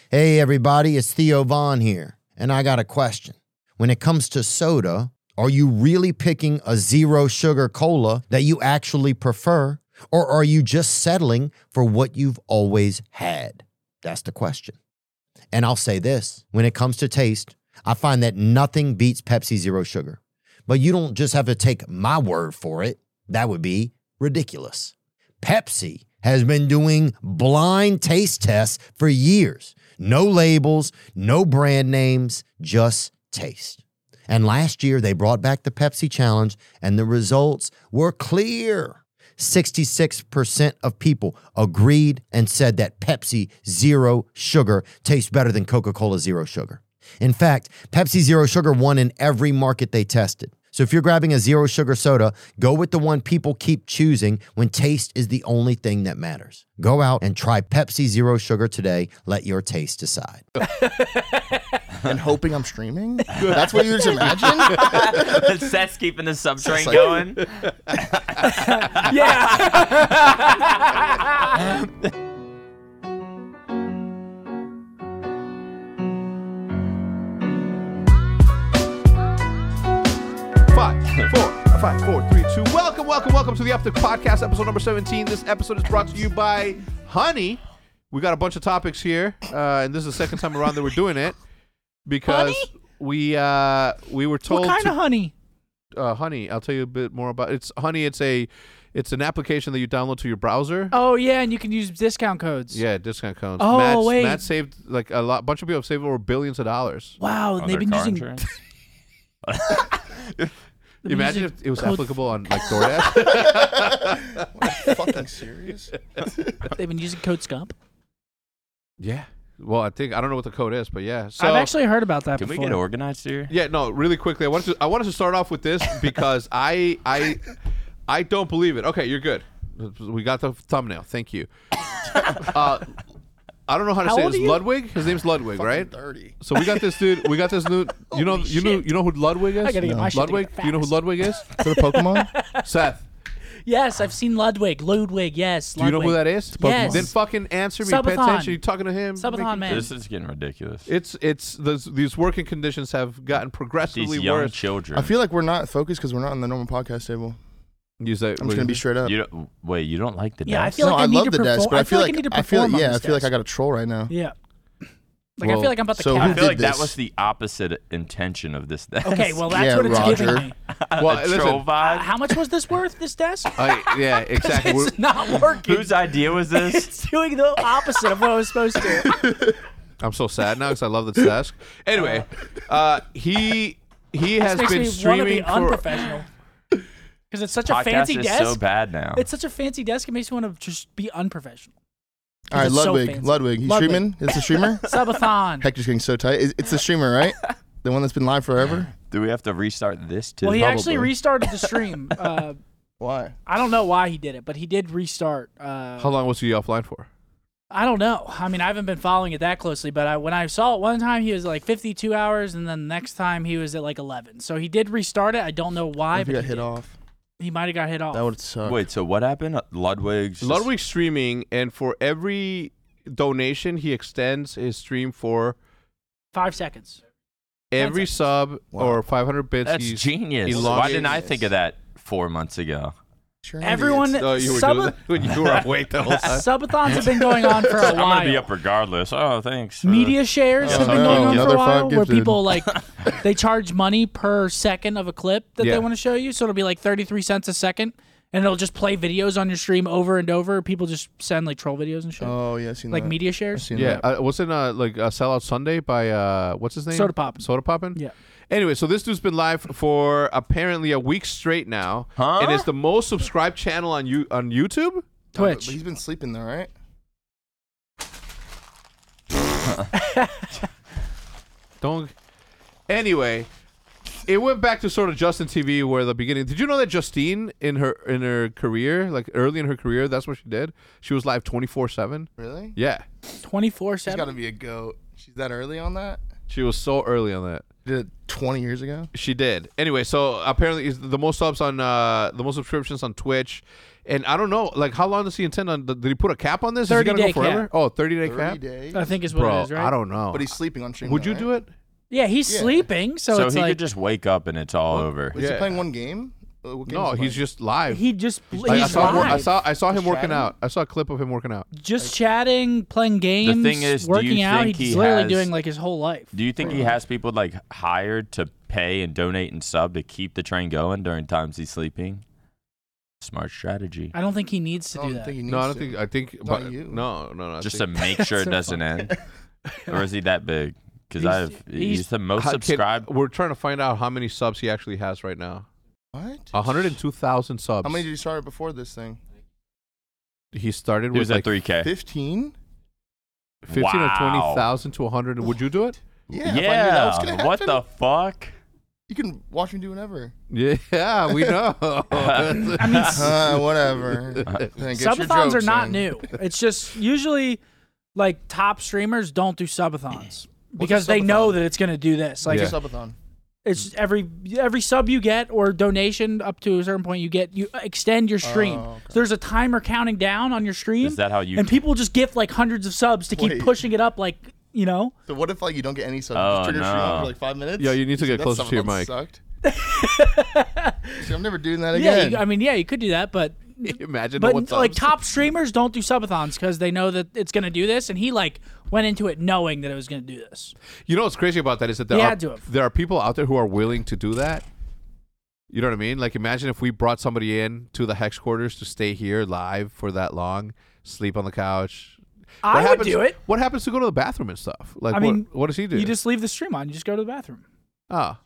Hey everybody, it's Theo Vaughn here, and I got a question. When it comes to soda, are you really picking a zero sugar cola that you actually prefer, or are you just settling for what you've always had? That's the question. And I'll say this, when it comes to taste, I find that nothing beats Pepsi Zero Sugar. But you don't just have to take my word for it. That would be ridiculous. Pepsi has been doing blind taste tests for years. No labels, no brand names, just taste. And last year, they brought back the Pepsi Challenge, and the results were clear. 66% of people agreed and said that Pepsi Zero Sugar tastes better than Coca-Cola Zero Sugar. In fact, Pepsi Zero Sugar won in every market they tested. So if you're grabbing a zero sugar soda, go with the one people keep choosing when taste is the only thing that matters. Go out and try Pepsi Zero Sugar today. Let your taste decide. And hoping I'm streaming? That's what you just imagine? Seth's keeping the sub train going. Yeah. Five, four, three, two. Welcome to the Uptick Podcast, episode number 17. This episode is brought to you by Honey. We got a bunch of topics here, and this is the second time around that we're doing it because we were told. What kind of honey? Honey, I'll tell you a bit more about it. It's Honey. It's an application that you download to your browser. Oh yeah, and you can use discount codes. Yeah, discount codes. Oh, wait. Matt saved like a bunch of people have saved over billions of dollars. Wow, On they've their been car using. insurance? Imagine if it was code- applicable on like DoorDash. Fucking serious? They've been using code SCUMP. Yeah. Well, I don't know what the code is, but yeah. So I've actually heard about that Can we before. get organized here? yeah, no, really quickly. I wanted to start off with this because I don't believe it. Okay, you're good. We got the thumbnail. Thank you. I don't know how to How say it. old It's are you? Ludwig. His name's Ludwig, right? 30. So we got this dude. We got this new. You know who Ludwig is? I gotta get my shit Ludwig. together Do you know who fast. Ludwig is? Is that a Pokemon? Seth. Yes, I've seen Ludwig. Yes. Do you know who that is? Yes. Then fucking answer me. Pay Subathon. attention. You're talking to him. Subathon man. This is getting ridiculous. These working conditions have gotten progressively These young worse. children. I feel like we're not focused because we're not on the normal podcast table. Use that. I'm just gonna be straight up. You don't like the Yeah, I desk? feel No, like I I need love to the perform. desk, but I feel like I need to I feel perform on yeah, I this feel like desk. I got a troll right now. Yeah. Like I Well, feel like I'm about to so count. who I feel did like that this? was the opposite intention of this desk. Okay, well that's Yeah, what it's Roger. giving me. Well, a troll listen. vibe. How much was this worth? This desk? Yeah, exactly. We're- It's not working. Whose idea was this? It's doing the opposite of what I was supposed to. I'm so sad now because I love this desk. Anyway, he has This makes been me want to streaming be for. unprofessional. Because it's such a Podcast fancy is desk. so bad now. It's such a fancy desk. It makes me want to just be unprofessional. All right, It's so Ludwig. fancy. Ludwig, he's Ludwig. streaming? It's a streamer? Subathon. Hector's getting so tight. It's the streamer, right? The one that's been live forever? Do we have to restart this too? Well, he actually Probably. restarted the stream. Why? I don't know why he did it, but he did restart. How long was he offline for? I don't know. I mean, I haven't been following it that closely, but when I saw it one time, he was like 52 hours, and then the next time he was at like 11. So he did restart it. I don't know why, If he but got he hit did. off. He might have got hit off. That would suck. Wait, so what happened? Ludwig's Streaming, and for every donation, he extends his stream for 5 seconds. every seconds. sub Wow. or 500 bits. That's he's genius. elongated- Why didn't I think of that 4 months ago? Sure Everyone, Oh, you were Sub- doing that when you were awake the whole time. subathons have been going on for a I'm gonna be while. up regardless. Oh, thanks. Media shares Yeah, have been so- going on for Another a while, five where gifted. people like they charge money per second of a clip that Yeah. they want to show you. So it'll be like 33 cents a second, and it'll just play videos on your stream over and over. People just send like troll videos and shit, Oh, yeah, I seen like that. media I shares. seen Yeah, that. wasn't like Sellout Sunday by what's his name? Soda Poppin'. Soda Poppin'? Yeah. Anyway, so this dude's been live for apparently a week straight now, Huh? and it's the most subscribed channel on YouTube. Twitch. But he's been sleeping though, right? Don't. Anyway, it went back to sort of Justin TV where the beginning. Did you know that Justine in her career, like early in her career, that's what she did. She was live 24/7. Really? Yeah, 24/7. She's got to be a goat. She's that early on that? she was so early on that. did it 20 years ago. She did. Anyway, so apparently it's the most subs on the most subscriptions on Twitch. And I don't know, like, how long does he intend on? Did he put a cap on this? Is he gonna go 30-day forever? cap. Oh, 30-day 30 cap. days. I think is what Bro, it is, right? I don't know. But he's sleeping on stream. Would you right? do it? Yeah, he's Yeah. sleeping, so it's he like could just wake up and it's all over. Was he Yeah. playing one game? What game No, was he he's playing? just live. he just Like, he's live. I saw him Just working chatting? out. I saw a clip of him working out. just chatting, playing games, thing is, do working you out. think He's he literally has- doing like his whole life. Do you think he has people like hired to pay and donate and sub to keep the train going during times he's sleeping? Smart strategy. I don't think he needs to I do don't that. think he needs No, I don't to. think. I think. not But you. no. I Just to think- make sure it So doesn't end. Or is he that big? Because He's- he's the most How- kid, subscribed. We're trying to find out how many subs he actually has right now. What? 102,000 subs. How many did you start before this thing? He started He with was at like 3K. 15? 15 or Wow. 20,000 to 100. Would you do it? Yeah. If I knew that was gonna What happen, the fuck? You can watch me do whatever. Yeah, we know. I mean, Whatever. Get your subathons are jokes not in. new. It's just usually like top streamers don't do subathons because a they know subathon? that it's going to do this. Like Yeah. Subathon. it's every sub you get or donation up to a certain point you extend your stream. Oh, okay. So there's a timer counting down on your stream, Is that how you? and people just gift like hundreds of subs to keep Wait. pushing it up. Like So what if like you don't get any subs? Oh, Just turn your stream no. on for like 5 minutes? Yeah, you need to get That closer to your subathon mic. Sucked. See, I'm never doing that yeah, again. you could do that, but Imagine no one like subs. top streamers don't do subathons because they know that it's going to do this, and he like went into it knowing that it was going to do this. You know what's crazy about that is that He had to have. there are people out there who are willing to do that. You know what I mean? Like, imagine if we brought somebody in to the Hex quarters to stay here live for that long, sleep on the couch. I would happens, do it. What happens to go to the bathroom and stuff? Like, I mean, what does he do? You just leave the stream on. You just go to the bathroom. Ah.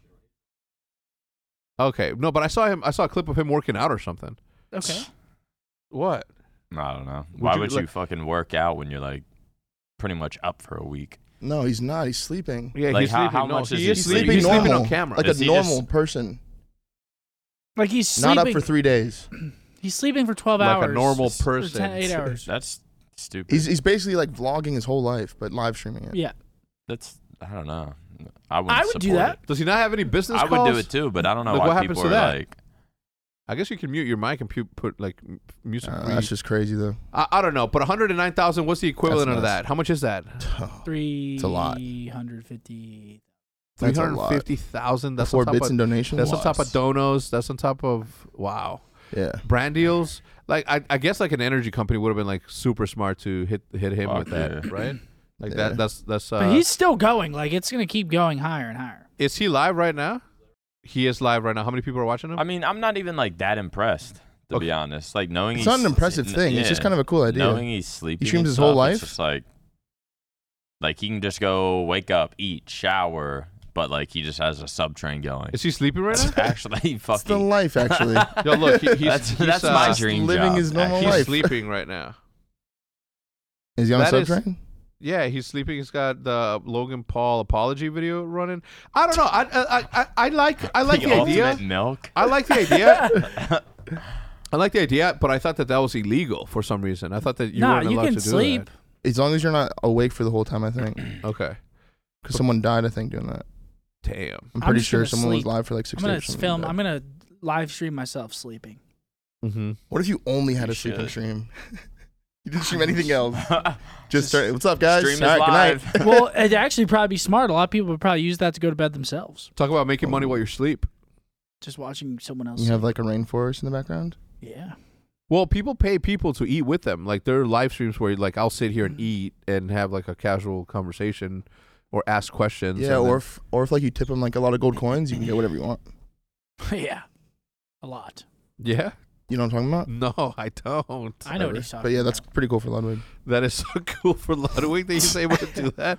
Okay. No, but I saw a clip of him working out or something. Okay. What? I don't know. Would Why you, would like- you fucking work out when you're like pretty much up for a week? No, he's not. He's sleeping. Yeah, Like, he's how- sleeping. how No, much is he he is sleeping? sleeping. He's sleeping normal, on camera. like Does a he just- normal person. Like he's sleeping. Not up for 3 days. He's sleeping for 12 Like a hours. normal or 10, person. 8 hours. That's stupid. He's basically like vlogging his whole life, but live streaming it. Yeah. That's I don't know. I would. I would do that. Does he not have any business I calls? would do it too, but I don't know Like, why what happens people to are that? like. I guess you can mute your mic and put like music. That's just crazy though. I don't know, but 109,000. What's the equivalent of nuts. that? How much is that? It's a lot. 350. That's a lot. 350,000. That's Before on top bits of, and donations. That's on top of donos. That's on top of wow. Yeah. Brand deals. Like I guess like an energy company would have been like super smart to hit him Fuck with that, yeah. right? Like Yeah. that's But he's still going. Like it's going to keep going higher and higher. Is he live right now? He is live right now. How many people are watching him? I mean, I'm not even like that impressed to Okay. be honest. Like knowing It's he's not an impressive thing. It's just kind of a cool idea. Knowing he's sleeping. streams and his whole stuff, life? It's just like he can just go wake up, eat, shower, but like he just has a sub train going. Is he sleeping right now? Actually, It's the fucking. life, actually. Yo, look, he's That's my uh, dream living job. his normal actually. He's life. sleeping right now. Is he on That sub is- train? Yeah, he's sleeping. He's got the Logan Paul apology video running. I don't know. I like the idea. ultimate milk. I like the idea. I like the idea, but I thought that was illegal for some reason. I thought that you No, weren't you allowed can to do sleep. As long as you're not awake for the whole time, I think. that. Okay. Because someone died, I think, doing that. Damn. I'm I'm pretty just sure gonna someone sleep. was live for like 6 I'm going days. to film. I'm going to live stream myself sleeping. Mm-hmm. What if you only had You a sleeping should. stream? You didn't stream anything else. Just start. What's up, guys? Stream is All right, good night. live. Well, it'd actually probably be smart. A lot of people would probably use that to go to bed themselves. Talk about making money while you sleep. Just watching someone else. You have like a rainforest in the background. Yeah. Well, people pay people to eat with them. Like there are live streams where like I'll sit here and eat and have like a casual conversation or ask questions. Yeah, and or if like you tip them like a lot of gold coins, you can get whatever you want. Yeah. A lot. yeah. You know what I'm talking about? No, I don't. I know what he's talking But yeah, that's about. pretty cool for Ludwig. That is so cool for Ludwig that he's able to do that.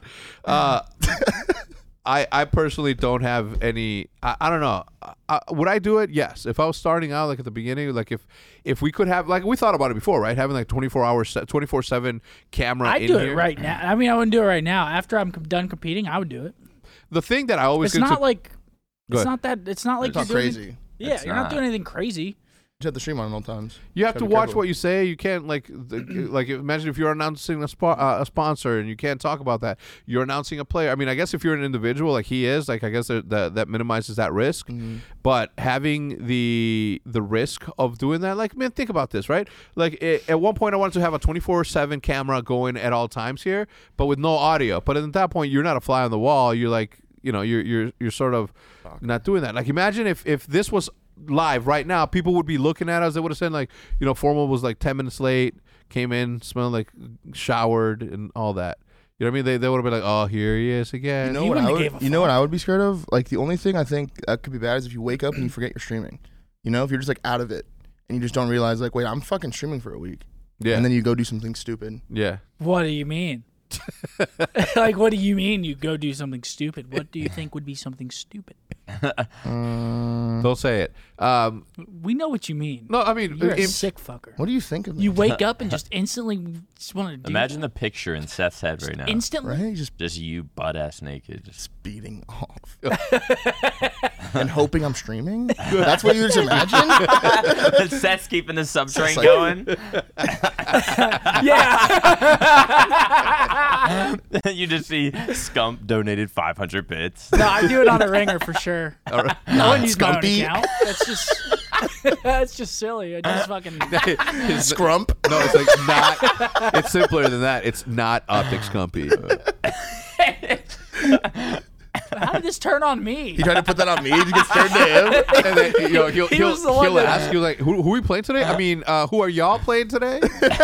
I personally don't have any. I don't know. Would I do it? Yes. If I was starting out like at the beginning, like if we could have like we thought about it before, right? Having like 24/7 camera. I'd in do here. it right now. I mean, I wouldn't do it right now. After I'm done competing, I would do it. The thing that I always It's get not to, like Go it's ahead. not that it's not like It's not you're doing crazy. Yeah, It's you're not not. doing anything crazy. Just have the stream on at all times. You have Gotta to be watch careful. what you say. You can't like imagine if you're announcing a sponsor and you can't talk about that. You're announcing a player. I mean, I guess if you're an individual like he is, like I guess that minimizes that risk. Mhm. But having the risk of doing that, like man, think about this, right? Like at one point, I wanted to have a 24/7 camera going at all times here, but with no audio. But at that point, you're not a fly on the wall. You're like, you're sort of not doing that. Like imagine if this was live right now, people would be looking at us. They would have said like, Formal was like 10 minutes late, came in, smelled like showered and all that. You know what I mean? They would have been like, oh, here he is again. You know He what I wouldn't have would? gave a You know what I would be scared of? Like the only thing I think that could be bad is if you wake up and you forget you're streaming. If you're just like out of it and you just don't realize like, wait, I'm fucking streaming for a week. Yeah. And then you go do something stupid. Yeah. What do you mean? Like, what do you mean you go do something stupid? What do you think would be something stupid? Don't say it. We know what you mean. No, I mean, You're a sick fucker. What do you think of You that? wake up and just instantly just want to do Imagine the picture in Seth's head right now. instantly. Right? Just you butt ass naked. Just Beating off. And hoping I'm streaming? That's what you just imagine? Seth's keeping the sub train like- going. Yeah. You just see Scump donated 500 bits. No, I do it on a ringer for sure. I wouldn't use my own Scumpy. account. That's just that's just silly. I just fucking Scrump. no, it's like not. It's simpler than that. It's not Optic Scumpy. how did this turn on me? He tried to put that on me. He gets turned to him. And then he'll was the one he'll that- ask you like, who are we playing today? I mean, who are y'all playing today?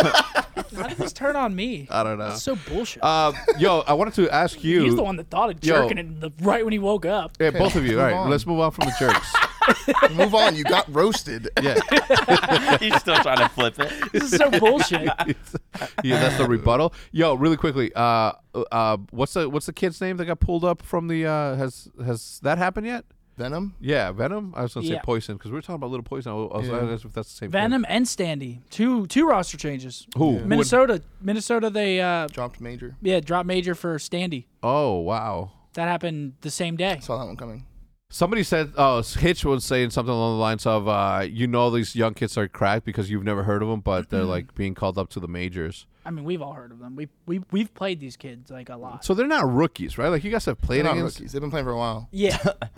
How did this turn on me? I don't know. That's so bullshit. Yo, I wanted to ask you. He's the one that thought of Yo. jerking it right when he woke up. Yeah, both of you. All move right, on. let's move on from the jerks. Move on. You got roasted. Yeah, He's still trying to flip it. This is so bullshit. yeah, that's the rebuttal. Yo, really quickly, what's the kid's name that got pulled up from the? Has that happened yet? Venom? Yeah, Venom. I was gonna say Yeah. Poison because we were talking about Little Poison. I was Yeah. asking if that's the same. Venom and Standy. Two roster changes. Thing. Who? Yeah. Minnesota, they Dropped major. dropped major for Standy. Oh wow. That happened the same day. Saw that one coming. Somebody said, Hitch was saying something along the lines of, these young kids are cracked because you've never heard of them, but they're like being called up to the majors. I mean, we've all heard of them. We've played these kids like a lot. So they're not rookies, right? Like you guys have They're played not against. rookies. They've been playing for a while. Yeah.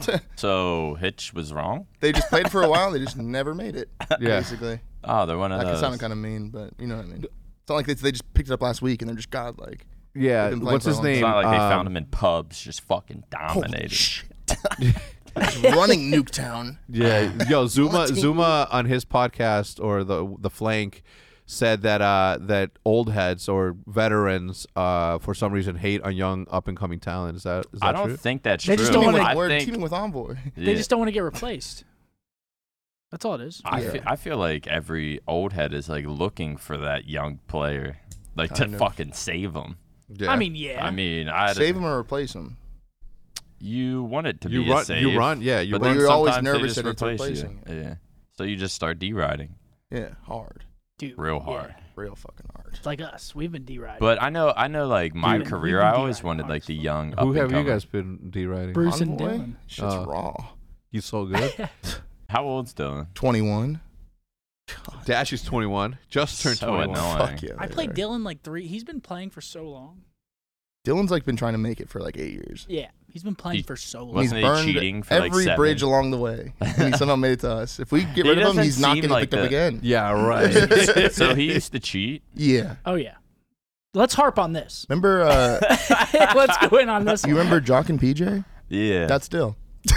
So Hitch was wrong. They just played for a while. They just never made it. Yeah. Basically. Oh, they're one of That could those. sound kind of mean, but you know what I mean. It's not like they just picked it up last week and they're just godlike. Yeah. They've been playing What's for a his long name? It's not like they found him in pubs, just fucking Holy dominated. shit. Running Nuketown. Yeah. Yo, What team? Zuma on his podcast or the Flank said that that old heads or veterans for some reason hate on young up and coming talent. Is that I don't true? think that's They true. just don't Teaming wanna- with, I we're think teaming with Envoy. They yeah. just don't want to get replaced. That's all it is. Yeah. I feel like every old head is like looking for that young player, like Kind to of. fucking save them. Yeah. I mean, yeah. I mean, I Save him or replace him. you want it to you be a run. save, You run. Yeah. You but But run. then you're always sometimes they nervous just that it's replace you. replacing. Yeah, so you just start deriding Yeah, hard. Dude, real yeah. hard. Real fucking hard. It's like us. We've been deriding. But I know, like my Dude, career, we've I been always deriding wanted like the honestly. young. Who have you up-and-comer. guys been deriding? Bruce and Envoy? Dylan. Shit's Oh. raw. He's so good. How old's Dylan? 21. Dash is 21. Just turned So 21. annoying. Fuck yeah. I they played are. Dylan like 3. He's been playing for so long. Dylan's like been trying to make it for like 8 years. Yeah, he's been playing He- for so long. And he's Wasn't he burned cheating for, like, every 7? bridge along the way. And he somehow made it to us. If we get He rid of him, doesn't he's not seem getting like picked up the- again. Yeah, right. So he used to cheat. Yeah. Oh yeah. Let's harp on this. Remember, Let's go in on this. you remember Jock and PJ? Yeah, That's still.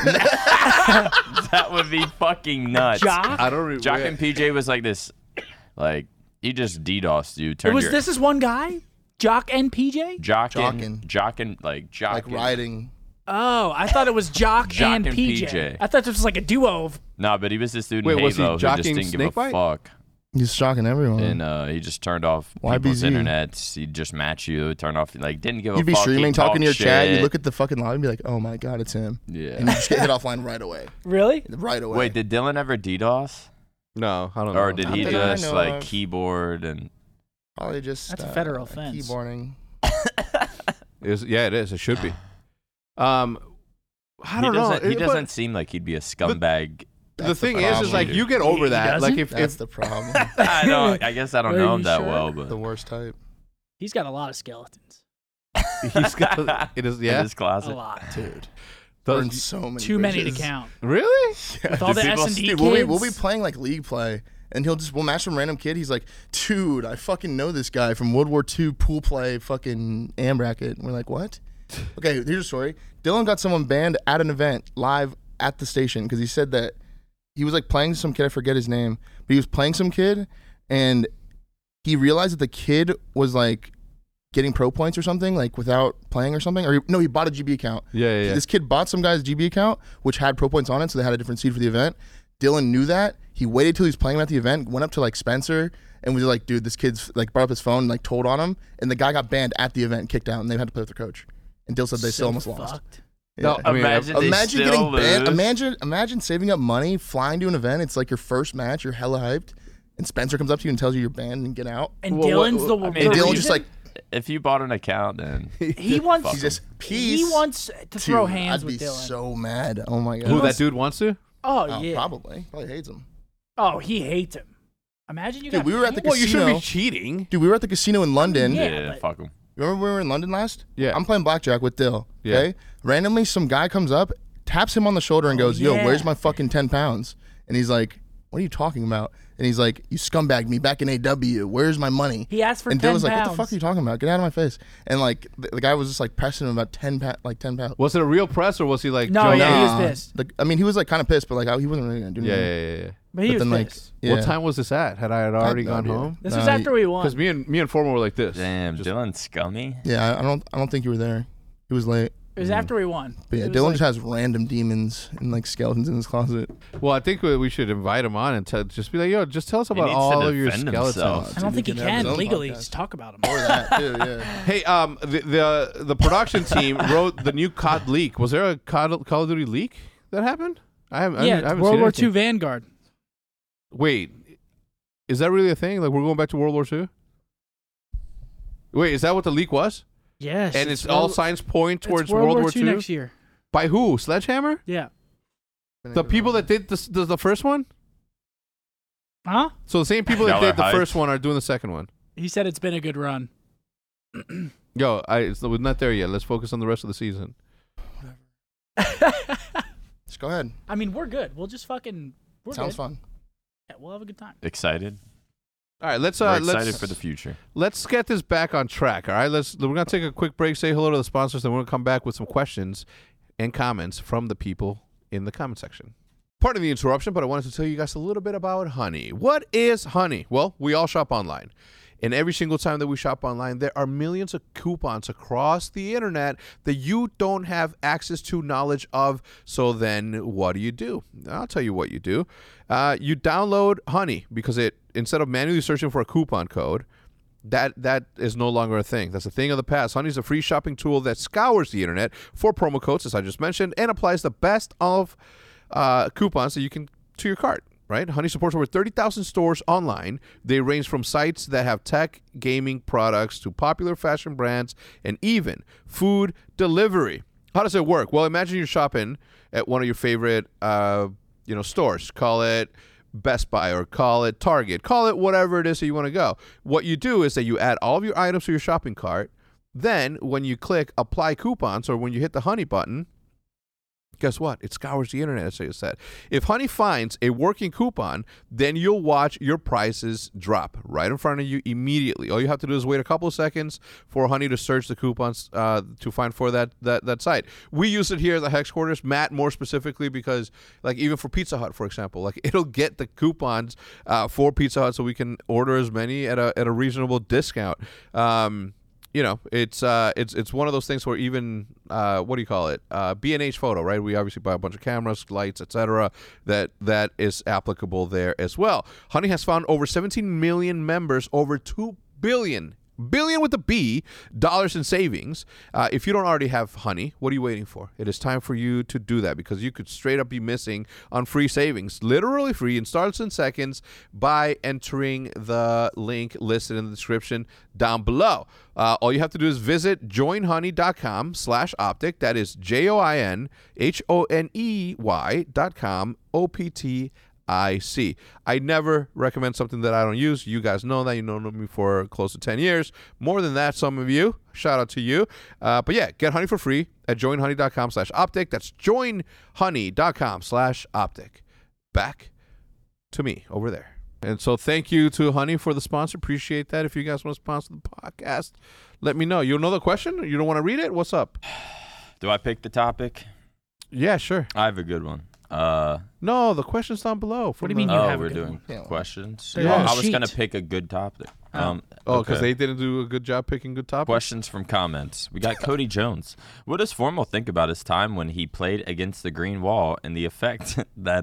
that would be fucking nuts. Jock. I don't. Jock and PJ was like this, like he just DDoSed you. It Turned was your this is one guy, Jock and PJ. Jock Jockin'. and Jockin, like Jock Like riding. Oh, I thought it was Jock, Jock and and PJ. PJ. I thought this was like a duo of. No, but he was this dude Wait, in was he Halo who just jocking didn't give a Snakebite? fuck, He's shocking everyone. and he just turned off people's YBZ. internets. He'd just match you, turn off, like didn't give a You'd be fuck. streaming, He'd talking to your talk chat. You shit. look at the fucking lobby and be like, oh my God, it's him. Yeah. And you just get hit offline right away. Really? Right away. Wait, did Dylan ever DDoS, No, I don't know. or did he Not that I just know like of. keyboard and? Probably just. That's a federal offense. Keyboarding. Yeah, it is. It should be. I don't know. He But doesn't seem like he'd be a scumbag the thing is problem, like dude. you get over He that. Like doesn't? That's the problem. I guess I don't Are know you him that sure? well, The but worst type. He's got a lot of skeletons. he's got it is in yeah. yeah. his A closet. lot. Dude. Does- Burn so many Too many to bridges. count. Really? With all Do the people- S&D Dude, kids. we'll be playing like league play, and we'll match some random kid. He's like, dude, I fucking know this guy from World War II pool play, fucking AM bracket. And we're like, what? Okay, here's a story. Dylan got someone banned at an event live at the station because he said that he was like playing some kid. I forget his name, but he was playing some kid, and he realized that the kid was like getting pro points or something, like without playing or something. Or no, he bought a GB account. Yeah. This kid bought some guy's GB account, which had pro points on it, so they had a different seed for the event. Dylan knew that. He waited till he was playing him at the event, went up to like Spencer, and was like, dude, this kid's like brought up his phone and like told on him. And the guy got banned at the event and kicked out, and they had to play with their coach. And Dill said they still almost lost. Fucked. No, I mean, Imagine they Imagine still getting banned. lose. Imagine saving up money, flying to an event. It's like your first match. You're hella hyped. And Spencer comes up to you and tells you you're banned and get out. And Well, Dylan's what- the I one. mean, And the Dylan reason- just like, If you bought an account, then he wants. he's just peace. He wants to throw Dude, hands I'd with be Dylan. so mad. Oh my god. who that dude wants to? Oh, Oh, yeah. probably hates him. Oh, he hates him. Imagine you Dude, got. we were at the banned. Well, you shouldn't be Casino. cheating. Dude, we were at the casino in London. Yeah, yeah, but- fuck him. Remember we were in London last? Yeah. I'm playing blackjack with Dill. Yeah. Okay. Randomly, some guy comes up, taps him on the shoulder, and goes, "Yo, yeah. where's my fucking 10 pounds?" And he's like, "What are you talking about?" And he's like, "You scumbagged me back in AW. Where's my money?" He asked for and 10 Dill was like, "What the pounds. fuck are you talking about? Get out of my face!" And like the guy was just like pressing him about 10 pounds. Was it a real press or was he like? No, joking? yeah, he was Nah. pissed. I mean, he was like kind of pissed, but like he wasn't really gonna do Yeah, anything. yeah. But he But was then like, pissed. yeah. What time was this at? Had I already no gone idea. home? This was Nah, after we won. Because me and Former were like this. Damn, Just- Dylan Scummy. Yeah, I don't think you were there. He was late. It was after we won. But yeah, It was Dylan like- just has random demons and like skeletons in his closet. Well, I think we should invite him on and just be like, yo, just tell us about needs to all of your defend skeletons. himself. I don't think he He can have his can own legally podcast. just talk about him. Or that too, yeah. Hey, the production team wrote the new COD leak. Was there a Call of Duty leak that happened? I haven't World seen War anything. II Vanguard. Wait, is that really a thing? Like we're going back to World War II? Wait, is that what the leak was? Yes. And it's all signs point it's towards World War II next year. By who? Sledgehammer? Yeah. The people that did the first one? Huh? So the same people that Y'all are did the hyped. first one are doing the second one. He said it's been a good run. Yo, we're not there yet. Let's focus on the rest of the season. Just go ahead. I mean, we're good. We'll just fucking. We're Sounds good. fun. Yeah, we'll have a good time. Excited. All right, We're excited let's for the future. let's get this back on track. All right, we're gonna take a quick break, say hello to the sponsors, then we're gonna come back with some questions and comments from the people in the comment section. Pardon the interruption, but I wanted to tell you guys a little bit about Honey. What is Honey? Well, we all shop online. And every single time that we shop online, there are millions of coupons across the internet that you don't have access to, knowledge of. So then what do? I'll tell you what you do. You download Honey because instead of manually searching for a coupon code, that is no longer a thing. That's a thing of the past. Honey is a free shopping tool that scours the internet for promo codes, as I just mentioned, and applies the best of coupons that you can to your cart. Right? Honey supports over 30,000 stores online. They range from sites that have tech, gaming products to popular fashion brands and even food delivery. How does it work? Well, imagine you're shopping at one of your favorite stores. Call it Best Buy or call it Target. Call it whatever it is that you want to go. What you do is that you add all of your items to your shopping cart. Then when you click apply coupons or when you hit the Honey button, guess what? It scours the internet, as I said. If Honey finds a working coupon, then you'll watch your prices drop right in front of you immediately. All you have to do is wait a couple of seconds for Honey to search the coupons to find for that site. We use it here at the Hex Quarters, Matt more specifically, because like even for Pizza Hut, for example, like it'll get the coupons for Pizza Hut so we can order as many at a reasonable discount. It's one of those things where even B&H Photo, right? We obviously buy a bunch of cameras, lights, etc. That is applicable there as well. Honey has found over 17 million members, over 2 billion billion with a B dollars in savings. If you don't already have Honey, what are you waiting for? It is time for you to do that because you could straight up be missing on free savings, literally free and starts in seconds by entering the link listed in the description down below. All you have to do is visit joinhoney.com/optic. That is JOINHONEY.com OPTIC. I never recommend something that I don't use. You guys know that. You know me for close to 10 years. More than that, some of you. Shout out to you. But yeah, get Honey for free at joinhoney.com/optic. That's joinhoney.com/optic. Back to me over there. And so thank you to Honey for the sponsor. Appreciate that. If you guys want to sponsor the podcast, let me know. You know the question? You don't want to read it? What's up? Do I pick the topic? Yeah, sure. I have a good one. No, the question's down below. What do you mean you Oh, have a we're good doing one? Yeah. questions. They're on the I was gonna sheet. pick a good topic. because okay. they didn't do a good job picking good topics? Questions from comments. We got Cody Jones. What does Formal think about his time when he played against the Green Wall and the effect that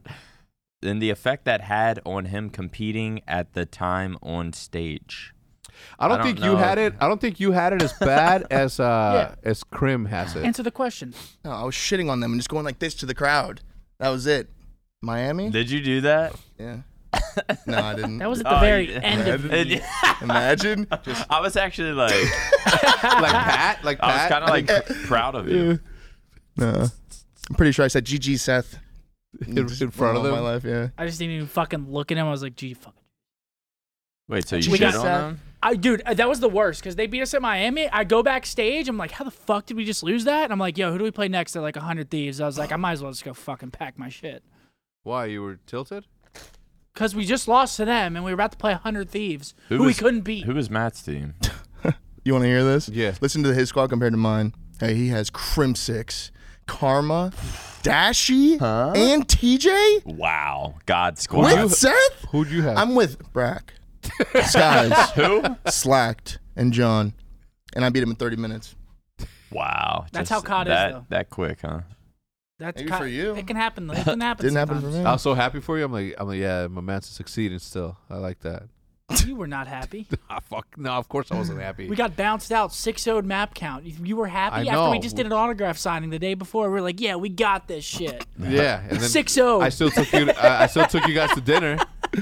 had on him competing at the time on stage? I don't think you had it. I don't think you had it as bad as as Krim has it. Answer the question. No, I was shitting on them and just going like this to the crowd. That was it. Miami? Did you do that? Yeah. No, I didn't. That was at the Oh, very yeah. end of the Imagine. Just I was actually like, like Pat. I was kind of like proud of you. no. I'm pretty sure I said GG Seth in front of all them. my life. Yeah. I just didn't even fucking look at him. I was like, gee, fucking. Wait, so you We shit got on Seth. them? Dude, that was the worst because they beat us at Miami. I go backstage. I'm like, how the fuck did we just lose that? And I'm like, yo, who do we play next? They're like 100 Thieves. I was like, I might as well just go fucking pack my shit. Why, you were tilted? Because we just lost to them and we were about to play 100 Thieves, who we was- couldn't beat. Who was Matt's team? You want to hear this? Yeah. Listen to his squad compared to mine. Hey, he has Crim6, Karma, Dashy, and TJ. Wow, God Squad. With Seth? Who'd you have? I'm with Brack, Skies, Who? Slacked, and John. And I beat him in 30 minutes. Wow. That's just how COD is, that, though. That quick, huh? That's Maybe for you. It can happen. It can happen. Didn't happen for sometimes. me. I was so happy for you. I'm like, yeah, my man's succeeding still. I like that. You were not happy. Fuck. No, of course I wasn't happy. We got bounced out 6-0 map count. You were happy I after we know. just did an autograph signing the day before. We were like, yeah, we got this shit. yeah. And then 6-0. I still took you. I still took you guys to dinner.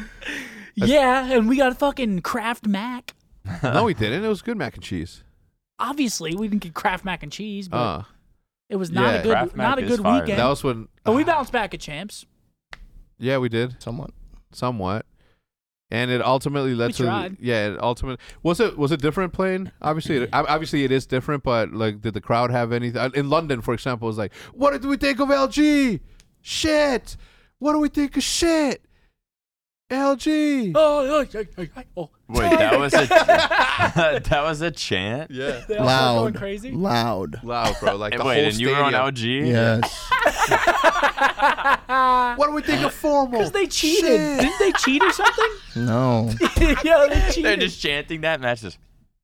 Yeah, and we got a fucking Kraft Mac. No, we didn't. It was good mac and cheese. Obviously, we didn't get Kraft Mac and cheese, but it was not yeah. a good, Kraft Mac not a is good fire, weekend. That was when. But we bounced back at champs. Yeah, we did Somewhat. and it ultimately led We to. tried. Yeah, it ultimately was it different playing? Obviously, it is different. But like, did the crowd have anything in London, for example? It was like, what do we think of LG? Shit. What do we think of shit? LG. Oh. Wait, that was a that was a chant. Yeah. They all started going crazy. Loud. Loud, bro. Like the Wait, whole and stadium. you were on LG? Yes. What do we think of formal? Because they cheated. Shit. Didn't they cheat or something? No. Yeah, they They're cheated. just chanting that match. Just,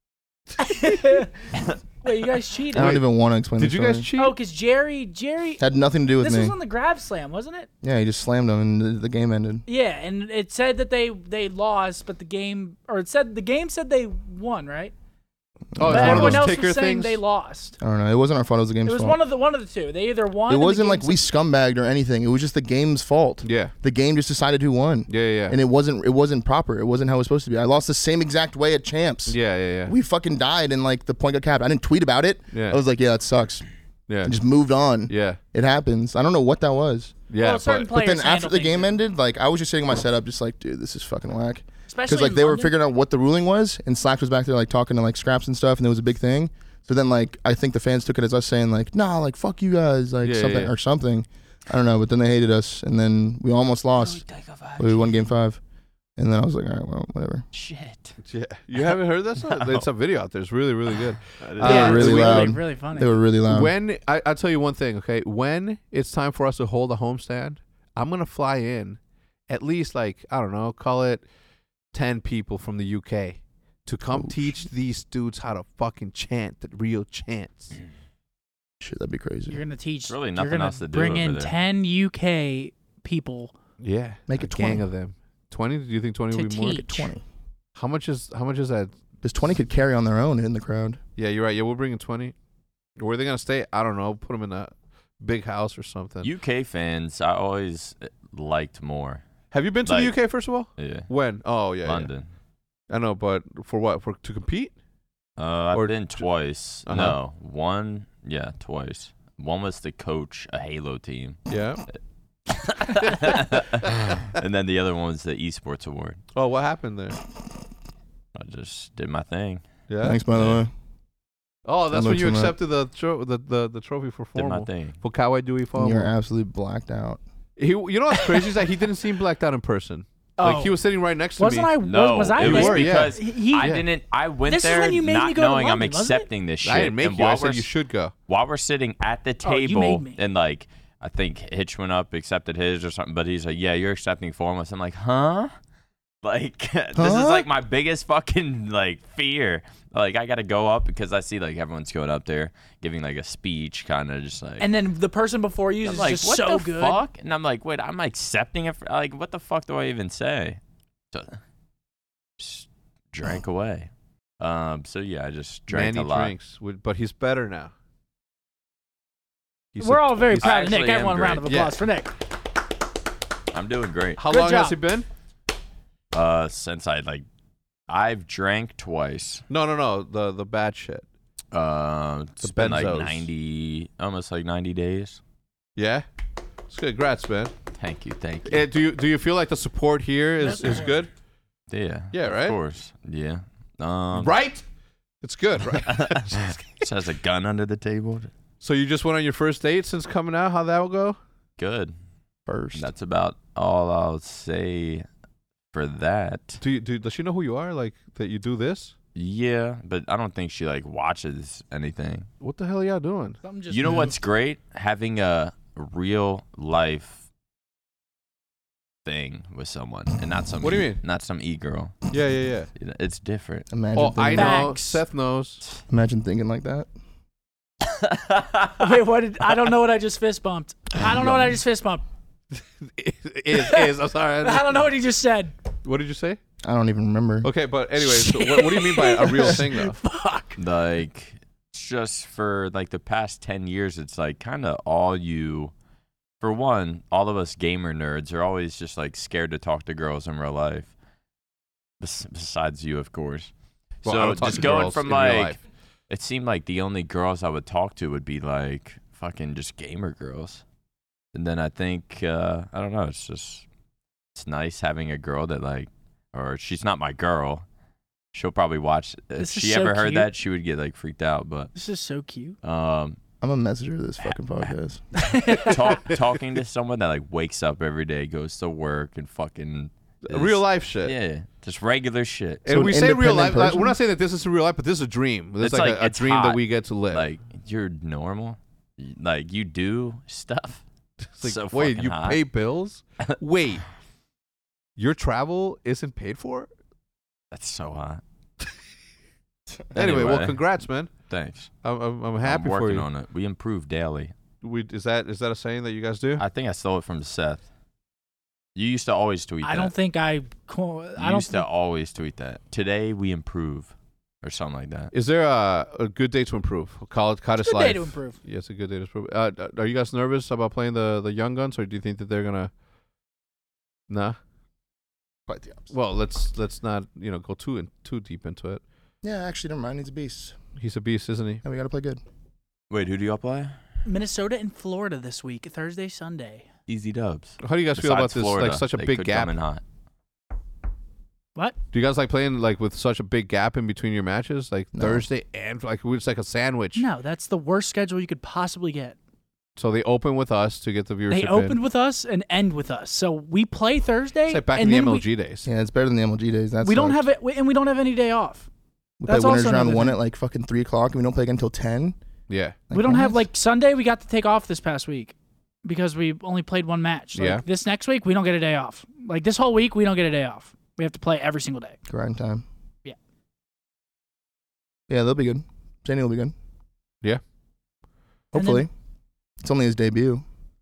Wait, you guys cheated. I don't even want to explain Did the you guys story. cheat? Oh, because Jerry, Had nothing to do with this me. was on the grab slam, wasn't it? Yeah, he just slammed him and the game ended. Yeah, and it said that they lost, but the game said they won, right? Oh, But it's one of everyone those else ticker was saying things. they lost. I don't know. It wasn't our fault. It was the game's It was fault. one of the two. They either won. It and the wasn't game like we said- scumbagged or anything. It was just the game's fault. Yeah. The game just decided who won. Yeah. And it wasn't proper. It wasn't how it was supposed to be. I lost the same exact way at champs. Yeah. We fucking died and like the point got capped. I didn't tweet about it. Yeah. I was like, yeah, that sucks. Yeah. And just moved on. Yeah. It happens. I don't know what that was. Yeah. Well, certain but But then players after handle the things game different. ended, like I was just sitting in my setup, just like, dude, this is fucking whack. Especially Because like in they were London. figuring out what the ruling was, and Slacks was back there like talking to like Scraps and stuff, and there was a big thing. So then like I think the fans took it as us saying like, nah, like fuck you guys, like Yeah, something yeah. or something. I don't know, but then they hated us, and then we almost lost. We won game 5, and then I was like, all right, well, whatever. Shit. Yeah. You haven't heard this? It's a video out there. It's really, really good. Yeah, really it's loud. really funny. They were really loud. When I'll tell you one thing, okay? When it's time for us to hold a homestand, I'm gonna fly in at least like, I don't know, call it 10 people from the UK to come teach these dudes how to fucking chant the real chants. Shit, that'd be crazy. You're gonna teach. really you're nothing gonna else to do bring over in there. 10 UK people Yeah. Make a it gang 20. of them. 20? Do you think 20 to would be more? teach. 20. How much is that Because 20 could carry on their own in the crowd. Yeah, you're right. Yeah, we'll bring in 20. Where are they gonna stay? I don't know. Put them in a big house or something. UK fans, I always liked more. Have you been to the UK first of all? Yeah. When? Oh yeah, London. yeah. I know, but for what? For to compete? I've Or been twice. Uh-huh. No, one. Yeah, twice. One was to coach a Halo team, Yeah. and then the other one was the esports award. Oh, what happened there? I just did my thing. Yeah. Thanks, by the way. Oh, that's That when you looks accepted the trophy for Did my formal. thing. For Kawaii Dewey formal. You're absolutely blacked out. You know what's crazy is that he didn't seem blacked out in person. Oh. Like he was sitting right next to Wasn't me. I? No, was I it was there? because He- I Yeah. didn't. I went This is there when you made me not go to knowing I'm London, wasn't it? accepting this shit. I didn't make and you. I while said we're you should go. while we're sitting at the Oh, you table, made me. and like I think Hitch went up, accepted his or something, but he's like, "Yeah, you're accepting foremost." I'm like, "Huh?" Like this is Huh? like my biggest fucking like fear. Like I gotta go up because I see like everyone's going up there giving like a speech, kind of just like. And then the person before you I'm is like, just what so the good. fuck? And I'm like, wait, I'm accepting it. Like, what the fuck do I even say? So, just drank away. So yeah, I just drank Manny a lot. drinks, but he's better now. He's We're a- all very he's- proud of Nick. actually am Everyone, round of great. applause Yeah. for Nick. I'm doing great. How Good long has job. he been? Since I've drank twice. No. The bad shit. It's The been like benzos. almost like 90 days. Yeah. It's good. Congrats, man. Thank you. Do you feel like the support here is good? Yeah. Yeah, right? Of course. Yeah. Right. It's good, right? Just has a gun under the table. So you just went on your first date since coming out. How'd that go? Good. First. That's about all I'll say for that. Does she know who you are? Like that you do this? Yeah, but I don't think she like watches anything. What the hell are y'all doing? Something just You know moved. what's great? Having a real life thing with someone and not some What do you mean? Not some e-girl. Yeah. It's different. Imagine Oh, I thinking, know. Facts. Seth knows. Imagine thinking like that. Wait, what? I don't know what I just fist bumped. I don't know what I just fist bumped. is. I'm sorry. I don't know what he just said. What did you say? I don't even remember. Okay, but anyway, so what do you mean by a real thing though? Fuck. Like just for like the past 10 years, it's like kind of all you. For one, all of us gamer nerds are always just like scared to talk to girls in real life. Besides you, of course. Well, I So don't talk just to going girls from in real like, life. it seemed like the only girls I would talk to would be like fucking just gamer girls. And then I think, I don't know, it's nice having a girl that like, or she's not my girl. She'll probably watch. If This is she so ever heard cute. that, she would get like freaked out. But This is so cute. I'm a messenger of this fucking podcast. talking to someone that like wakes up every day, goes to work, and fucking Real life shit. Yeah, just regular shit. And So we an say real life. independent Like, person? we're not saying that this is real life, but this is a dream. This It's is like, like, a it's dream that hot. we get to live. Like you're normal, like you do stuff. It's like, so wait, fucking you hot. pay bills? Wait, your travel isn't paid for? That's so hot. Anyway, well, congrats, man. Thanks. I'm happy I'm for working you. on it. We improve daily. Is that a saying that you guys do? I think I stole it from Seth. You used to always tweet that. I don't think I. You I don't. used to always tweet that. Today we improve, or something like that. Is there a good day to improve? College It's a good life. day to improve. Yeah, it's a good day to improve. Are you guys nervous about playing the Young Guns, or do you think that they're gonna? Nah. Quite the opposite. Well, let's not go too deep into it. Yeah, actually, never mind. He's a beast. He's a beast, isn't he? And we got to play good. Wait, who do y'all play? Minnesota and Florida this week, Thursday, Sunday. Easy dubs. How do you guys feel about Besides this? Florida, Like such a they big could gap. come in hot. What? Do you guys like playing like with such a big gap in between your matches, like No. Thursday and like it's like a sandwich? No, that's the worst schedule you could possibly get. So they open with us to get the viewership. They opened with us and end with us. So we play Thursday. It's like back and in the then MLG days. Yeah, it's better than the MLG days. That's we don't have it, and we don't have any day off. We that's play winners also round another 1 thing. at like fucking 3 o'clock, and we don't play again until 10. Yeah. We don't have what? like Sunday. We got to take off this past week because we only played one match. Like, Yeah. This next week we don't get a day off. Like this whole week we don't get a day off. We have to play every single day. grind time. Yeah. Yeah, they'll be good. Zanny will be good. Yeah. And Hopefully. It's only his debut.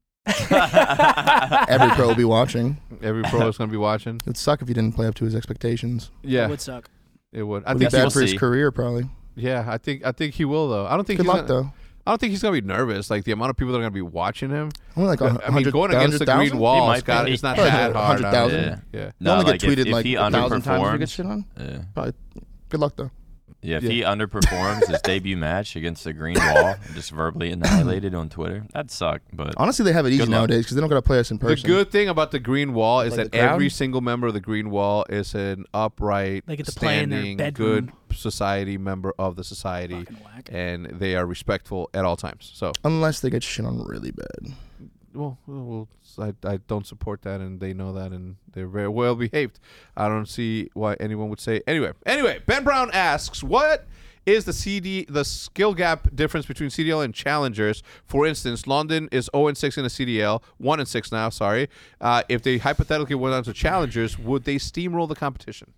Every pro will be watching. Every pro is gonna be watching. It'd suck if he didn't play up to his expectations. It Yeah. would suck. It would. I Would be think. bad we'll for his see. career, probably. Yeah, I think he will though. I don't think Good he's luck, gonna, though. I don't think he's gonna be nervous. Like the amount of people that are gonna be watching him. Only like I mean, going against the green 100,000? wall, might it's, got, be. it's not Probably that hard. 100,000. Yeah. Yeah. You No, only like get tweeted if like he 1,000 times if you get underperforms, shit on. yeah. Probably. Good luck, though. Yeah, if Yeah. he underperforms his debut match against the green wall, just verbally annihilated on Twitter, that'd suck. But Honestly, they have it easy Good luck. nowadays because they don't got to play us in The person. good thing about the green wall is Like that the crowd? every single member of the green wall is an upright, They get to play in their standing, bedroom. good society member of the society, Fucking whack. and they are respectful at all times. So, Unless they get shit on really bad. well, I don't support that, and they know that, and they're very well behaved. I don't see why anyone would say anyway. Ben Brown asks, what is the skill gap difference between CDL and challengers? For instance, London is 0-6 in the CDL, 1-6 now. Sorry. If they hypothetically went on to challengers, would they steamroll the competition?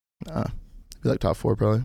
Be like top 4 probably.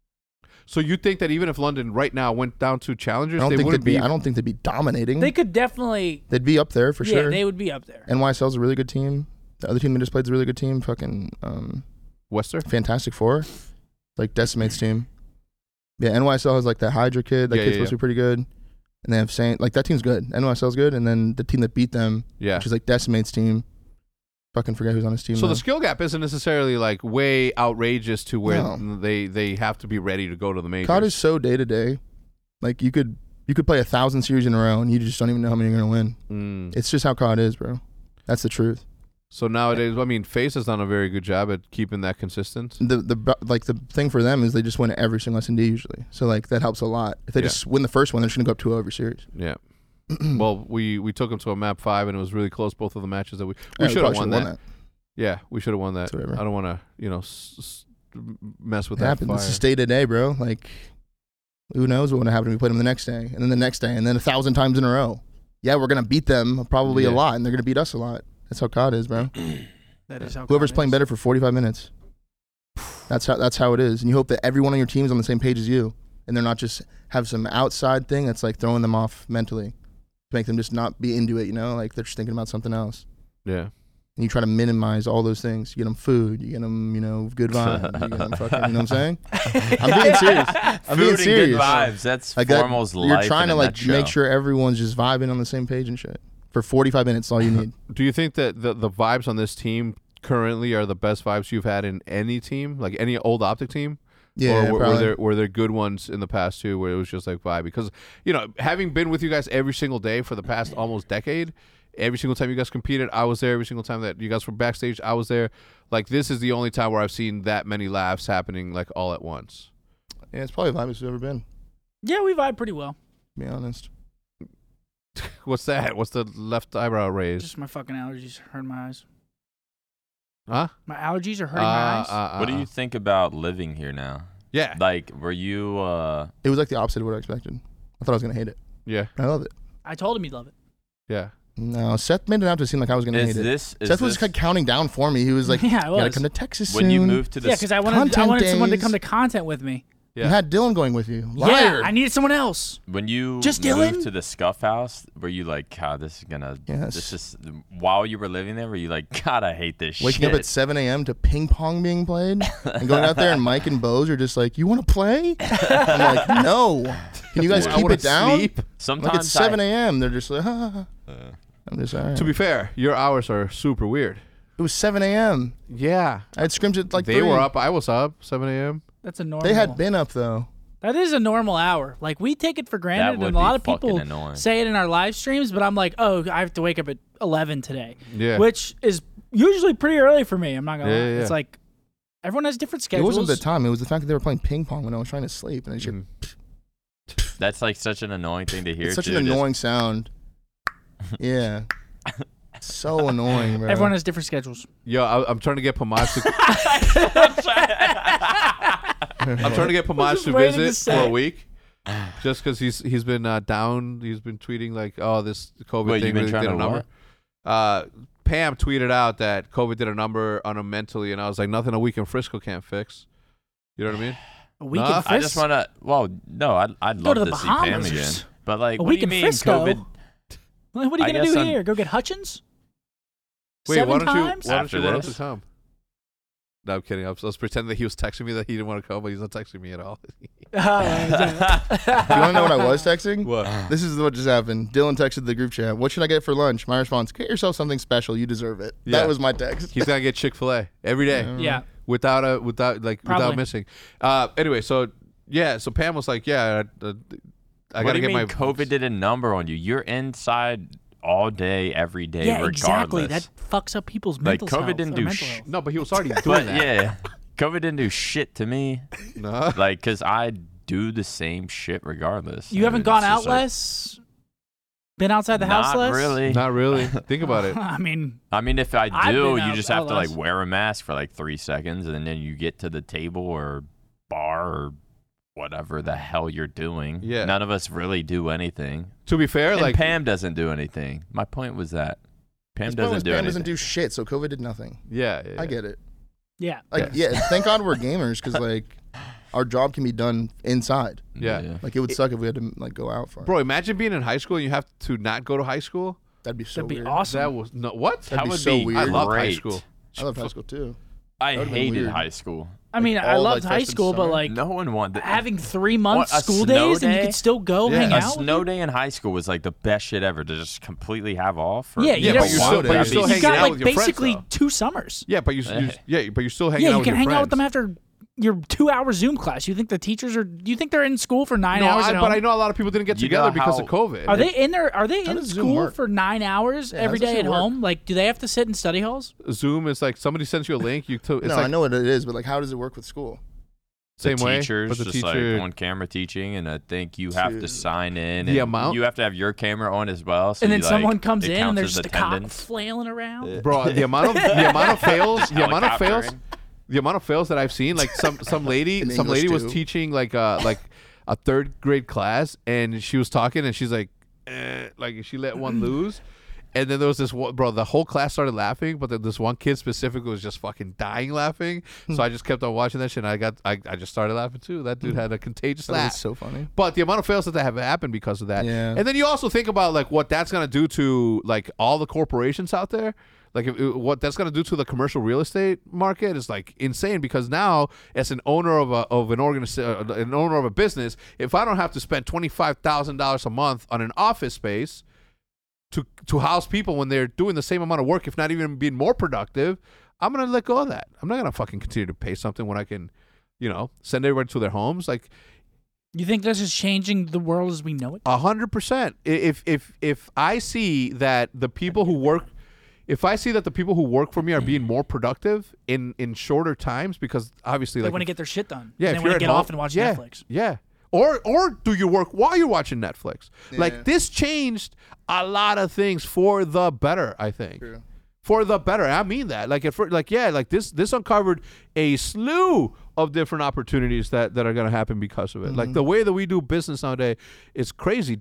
So you think that even if London right now went down to challengers, I they don't wouldn't think they'd be? be. I don't think they'd be dominating. They could definitely. They'd be up there for Yeah, sure. they would be up there. NYSL's a really good team. The other team they just played is a really good team. Fucking Wester. Fantastic Four, like Decimate's team. Yeah, NYSL has like that Hydra kid. That Yeah, kid's yeah, supposed to be pretty good. And they have Saint. Like that team's good. NYSL's good. And then the team that beat them, Yeah. which is like Decimate's team. Fucking forget who's on his team. So now. the skill gap isn't necessarily like way outrageous to where No. they have to be ready to go to the majors. COD is so day to day. Like you could play 1,000 series in a row and you just don't even know how many you're gonna win. Mm. It's just how COD is, bro. That's the truth. So nowadays, I mean, FaZe has done a very good job at keeping that consistent. The thing for them is they just win every single S&D usually. So like that helps a lot. If they Yeah. just win the first one, they're just gonna go up 2-0 every series. Yeah. Well, we took them to a map 5 and it was really close. Both of the matches that we Yeah, should have probably won should've that. Yeah, we should have won that. It's whatever. I don't want to mess with It that happens. fire. It's just day to day, bro. Like who knows what would happen if we played them the next day, and then the next day, and then 1,000 times in a row. Yeah, we're gonna beat them probably a Yeah. lot, and they're gonna beat us a lot. That's how COD is, bro. That is how. Whoever's COD playing is. better for 45 minutes. That's how it is, and you hope that everyone on your team is on the same page as you, and they're not just have some outside thing that's like throwing them off mentally, to make them just not be into it. You know, like they're just thinking about something else. Yeah. And you try to minimize all those things. You get them food. You get them, good vibes. You get them fucking, you know what I'm saying? I'm being serious. I'm being Food and serious. good vibes. That's Like that- Formal's life. You're trying in to a like nutshell. make sure everyone's just vibing on the same page and shit. For 45 minutes, all you need. Do you think that the vibes on this team currently are the best vibes you've had in any team, like any old Optic team? Yeah, or probably. were there good ones in the past too, where it was just like vibe? Because having been with you guys every single day for the past almost decade, every single time you guys competed, I was there. Every single time that you guys were backstage, I was there. Like this is the only time where I've seen that many laughs happening like all at once. Yeah, it's probably the vibest we've ever been, Yeah, we vibe pretty well. to be honest. What's that? What's the left eyebrow raised? Just my fucking allergies hurting my eyes. Huh? My allergies are hurting my eyes. What do you think about living here now? Yeah. Like, were you? It was like the opposite of what I expected. I thought I was going to hate it. Yeah. I love it. I told him he'd love it. Yeah. No, Seth made it out to seem like I was going to hate it. Seth was like counting down for me. He was like, Yeah, I you got to was. come to Texas when soon. you moved to the Yeah, because I wanted Content someone to days. come to content with me. Yeah. You had Dylan going with you. Liar. Yeah, I needed someone else. when you Just moved Dylan? to the Scuff House, were you like, God, this is gonna? Yes. This is while you were living there. Were you like, God, I hate this Waking shit? up at 7 a.m. to ping pong being played and going out there and Mike and Bose are just like, you want to play? I'm like, no. Can you guys I keep wanna it down? sleep. Sometimes Like it's 7 a.m. They're just like, I'm just all right. To be fair, your hours are super weird. It was 7 a.m. Yeah. I had scrims at like They 3. were up. I was up 7 a.m. That's a normal. They had been up though. That is a normal hour. Like we take it for granted, would and a lot be of people fucking annoying. say it in our live streams. But I'm like, oh, I have to wake up at 11 today, Yeah. which is usually pretty early for me. I'm not gonna lie. Yeah. It's like everyone has different It schedules. wasn't the time. It was the fact that they were playing ping pong when I was trying to sleep. And it's, Mhm. That's like such an annoying thing to hear. it's such too, an just- annoying sound. Yeah. So annoying, bro. Everyone has different schedules. Yo, I'm trying to get Pamaj to. I'm trying to get Pamaj just to waiting to visit say for a it. week, just because he's been down. He's been tweeting like, "Oh, this COVID Wait, thing you've been really trying did to a number." Pam tweeted out that COVID did a number on him mentally, and I was like, "Nothing a week in Frisco can't fix." You know what I mean? A week Nah, in Frisco. I just want to. Well, no, I'd Go love to to, the see Pam Bahamas or again. s- But like, a what week do you in mean Frisco? COVID? What are you I gonna guess do I'm- here? Go get Hutchins? Wait, 7 why don't times? you? Why don't After you run up this? to Tom? No, I'm kidding. I was pretending that he was texting me that he didn't want to come, but he's not texting me at all. You want to know what I was texting? What? This is what just happened. Dylan texted the group chat. What should I get for lunch? My response: get yourself something special. You deserve it. Yeah. That was my text. He's gonna get Chick-fil-A every day. Yeah. Without Probably. missing. Anyway, so Pam was like, I What gotta do you get mean my COVID did a number on you? You're inside all day, every day, Yeah, regardless. exactly. That fucks up people's Like, mental COVID health. didn't or do mental sh- health. No, but he was already doing But that. yeah, COVID didn't do shit to me. No. Like, cause I do the same shit regardless. You haven't It's gone just out like, less? Been outside the house Not less? really. Not really. Think about it. I mean, I mean, if I I've do, been you out just have to like less. wear a mask for like 3 seconds, and then you get to the table or bar or whatever the hell you're doing. Yeah. None of us really do anything. To be fair, And like Pam doesn't do anything. My point was that Pam His point doesn't was do Pam anything. doesn't do shit, so COVID did nothing. yeah. I get it. yeah. Like, yeah, thank God we're gamers because like our job can be done inside. Yeah. Like it would suck if we had to like go out for it. Bro, imagine being in high school and you have to not go to high school. That'd be so That'd be weird. awesome. That was no what? That'd That be would so be weird. I love high great. school. I love high school too. I That would've been hated weird. high school. I mean, I all, loved like, high freshman school, but summer? like No one wanted having 3 months What, a school snow days and you day? could still go Yeah. hang a out. with snow people? day in high school was like the best shit ever to just completely have off. Yeah, Yeah, you but you're still- but you're still you hanging got out like with your friends, basically though. 2 summers. Yeah, but but you're still hanging Yeah, out you with can your hang friends. out with them after your 2-hour Zoom class. You think the teachers are? Do you think they're in school for 9 No, hours? At but home? I know a lot of people didn't get You together know because how- of COVID. Are they in there? Are they How in does Zoom school work? for 9 hours every how does day at Zoom work? home? Like, do they have to sit in study halls? Zoom is like somebody sends you a link. It's No, like I know what it is, but like, how does it work with school? same the way. teachers But the just teacher, like on camera teaching, and I think you have to Dude. sign in. The and amount- you have to have your camera on as well. So And then you, like, someone comes it in and counts there's as just a cop attendance. flailing around. bro, the amount of fails, Helicoptering. the amount of fails that I've seen. Like some lady In was English, too. teaching like a 3rd grade class, and she was talking, and she's like she let one lose. And then there was this one, bro. The whole class started laughing, but then this one kid specifically was just fucking dying laughing. So I just kept on watching that shit. And I just started laughing too. That dude had a contagious That laugh. is so funny. But the amount of fails that have happened because of that. Yeah. And then you also think about like what that's gonna do to like all the corporations out there. Like what that's gonna do to the commercial real estate market is like insane, because now as an owner of an owner of a business, if I don't have to spend $25,000 a month on an office space to house people when they're doing the same amount of work, if not even being more productive, I'm gonna let go of that. I'm not gonna fucking continue to pay something when I can, send everybody to their homes. Like You think this is changing the world as we know it? 100%. If I see that the people who work, if I see that the people who work for me are being more productive in shorter times, because obviously They like want to get their shit done. yeah, And if they you're want at to get home- off and watch yeah, Netflix. Yeah. Or do your work while you're watching Netflix. Yeah. Like this changed a lot of things for the better, I think. True. For the better. I mean that. This uncovered a slew of different opportunities that are going to happen because of it. Like the way that we do business nowadays is crazy.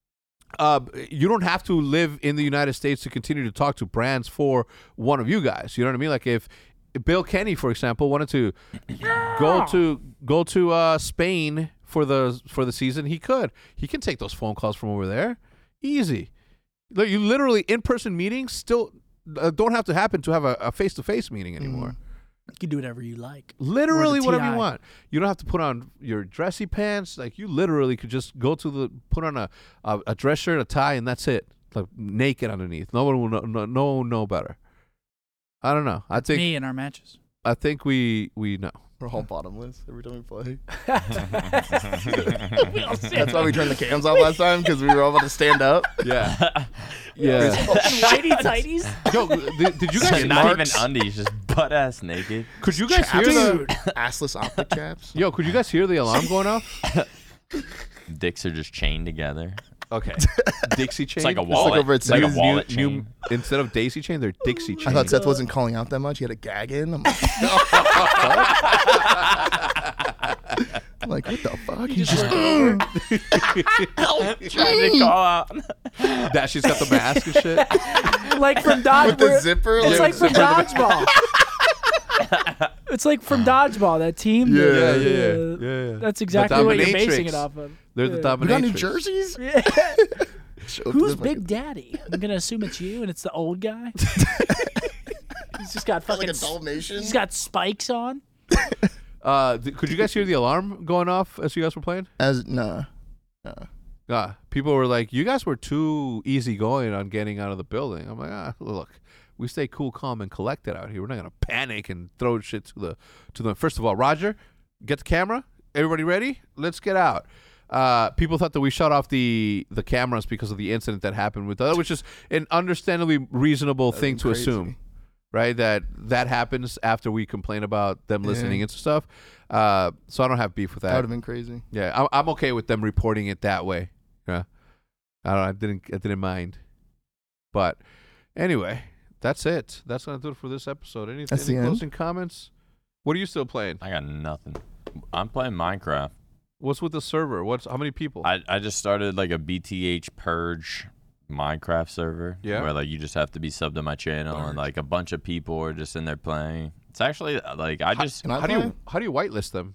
You don't have to live in the United States to continue to talk to brands for one of you guys. You know what I mean? Like if Bill Kenny, for example, wanted to go to Spain for the season, he could. He can take those phone calls from over there, easy. Like, you literally in-person meetings still don't have to happen to have a face-to-face meeting anymore. You can do whatever you like. Literally Or the whatever you TI. want. You don't have to put on your dressy pants. Like you literally could just put on a dress shirt, a tie, and that's it. Like naked underneath. No one will know. No one will know better. I don't know. I think Me and our matches. we know. We're all bottomless every time we play. We all sit That's why we turned the cams off last time, because we were all about to stand up. Yeah. Yeah. whitey tighties. Yo, did you guys? Not even Marks. undies, just butt ass naked. Could you guys hear the? Assless optic chaps. Yo, could you guys hear the alarm going off? Dicks are just chained together. Okay. Dixie chain. It's like a like wallet. over at It's like a Seth's wallet chain. Instead of Daisy chain, they're Dixie chain. I thought Seth wasn't calling out that much. He had a gag in. I'm like, what the fuck? He's just Trying to call out. that she's got the mask and shit. Like from Dodge. with the zipper. It's like from zipper in the back. Dodgeball. It's like from Dodgeball, that team. Yeah, Yeah. That's exactly what you're basing dominatrix. it off of. They're the We got dominatrix. new jerseys. Yeah. Show up to Who's the Big Daddy? I'm gonna assume it's you, and it's the old guy. He's just got fucking. Like a Dalmatian. He's got spikes on. Could you guys hear the alarm going off as you guys were playing? No. People were like, you guys were too easygoing on getting out of the building. I'm like, look, we stay cool, calm, and collected out here. We're not gonna panic and throw shit to the. First of all, Roger, get the camera. Everybody ready? Let's get out. People thought that we shut off the cameras because of the incident that happened with us, which is an understandably reasonable thing to assume, right? That happens after we complain about them listening and stuff. So I don't have beef with that. That would have been crazy. Yeah, I'm okay with them reporting it that way. Yeah, I didn't mind. But anyway, that's it. That's gonna do it for this episode. Any closing comments? What are you still playing? I got nothing. I'm playing Minecraft. What's with the server? How many people? I just started like a BTH Purge Minecraft server. Yeah. Where like you just have to be subbed to my channel and like a bunch of people are just in there playing. It's actually like how do you whitelist them?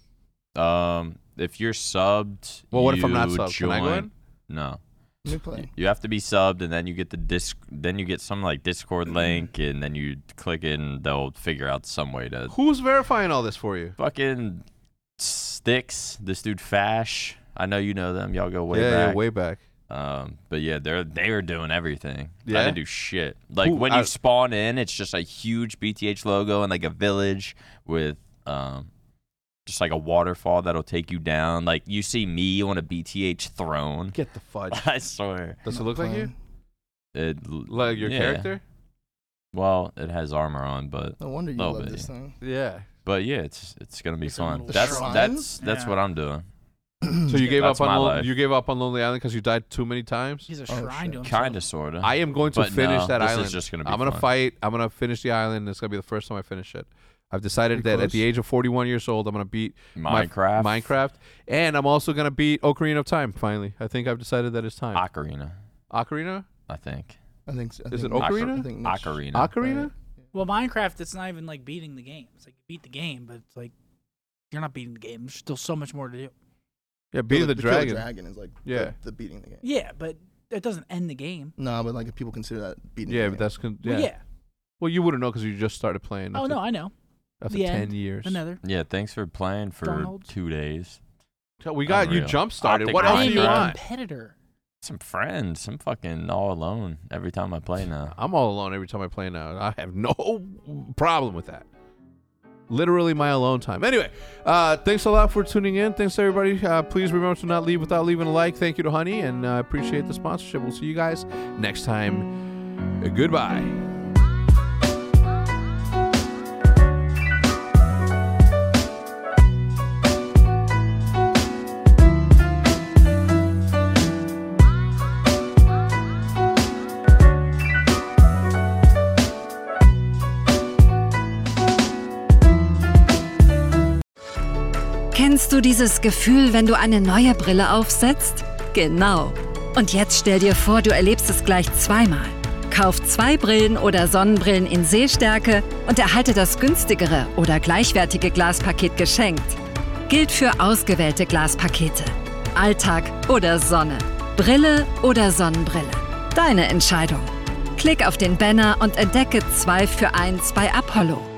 If you're subbed, well, what if I'm not subbed? Join, Can I go in? No. Let me play. You have to be subbed, and then you get then you get some like Discord link, and then you click it, and they'll figure out some way to. Who's verifying all this for you? Fucking Sticks, this dude Fash. I know you know them. Y'all go way back. Yeah, way back. But yeah, they were doing everything. Yeah? I didn't do shit. Like when you spawn in, it's just a huge BTH logo and like a village with just like a waterfall that'll take you down. Like you see me on a BTH throne. Get the fudge. I swear. Does it look like you? Like your yeah. character? Well, it has armor on, but No wonder you love this thing. Yeah. But yeah, it's gonna be fun. The That's shrines? what I'm doing. So you gave That's up my on life. you gave up on Lonely Island because you died too many times? He's a Oh, shrine shit. to himself. Kinda, sorta. I am going to But finish no, that this island. is just gonna be I'm gonna fun. fight. I'm gonna finish the island. It's gonna be the first time I finish it. I've decided Pretty that at the close. age of 41 years old, I'm gonna beat Minecraft. and I'm also gonna beat Ocarina of Time. Finally, I think I've decided that it's time. Ocarina, Ocarina? I think. I think. Is it next- Ocarina? I think next- Ocarina. Ocarina? Well, Minecraft, it's not even like beating the game. It's like you beat the game, but it's like you're not beating the game. There's still so much more to do. Yeah, beating the Kill the dragon. dragon is like Yeah. the beating the game. Yeah, but it doesn't end the game. No, but like if people consider that beating. Yeah, the but game. that's Well, yeah. Well, you wouldn't know because you just started playing. Oh after- no, I know. After The 10 end. years. Another. Yeah, thanks for playing for Donald. 2 days. We got you Unreal. jump started. Optic What else I do am you a Minecraft. want? competitor. Some friends. I'm fucking all alone every time I play now. I'm all alone every time I play now. I have no problem with that. Literally my alone time. Anyway, thanks a lot for tuning in. Thanks everybody. Please remember to not leave without leaving a like. Thank you to Honey, and appreciate the sponsorship. We'll see you guys next time. Goodbye. Kennst du dieses Gefühl, wenn du eine neue Brille aufsetzt? Genau. Und jetzt stell dir vor, du erlebst es gleich zweimal. Kauf 2 Brillen oder Sonnenbrillen in Sehstärke und erhalte das günstigere oder gleichwertige Glaspaket geschenkt. Gilt für ausgewählte Glaspakete. Alltag oder Sonne. Brille oder Sonnenbrille. Deine Entscheidung. Klick auf den Banner und entdecke 2 für 1 bei Apollo.